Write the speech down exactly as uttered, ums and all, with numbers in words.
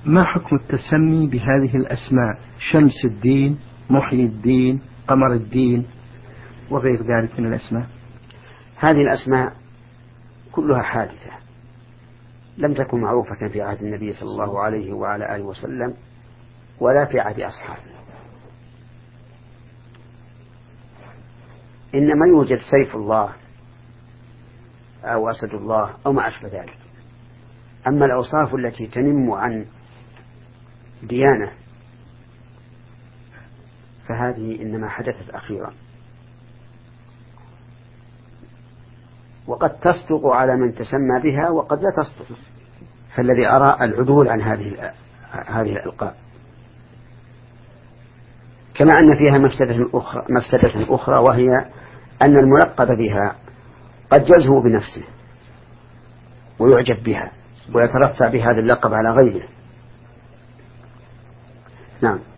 ما حكم التسمي بهذه الأسماء شمس الدين، محيي الدين، قمر الدين وغير ذلك من الأسماء؟ هذه الأسماء كلها حادثة لم تكن معروفة في عهد النبي صلى الله عليه وعلى آله وسلم ولا في عهد أصحابه، إنما يوجد سيف الله أو أسد الله أو ما أشبه ذلك. أما الأوصاف التي تنم عن ديانة فهذه إنما حدثت أخيرا، وقد تصدق على من تسمى بها وقد لا تصدق، فالذي أرى العدول عن هذه هذه الألقاب. كما أن فيها مفسدة أخرى, مفسدة أخرى وهي أن الملقب بها قد يزهو بنفسه ويعجب بها ويترفع بهذا اللقب على غيره. نعم.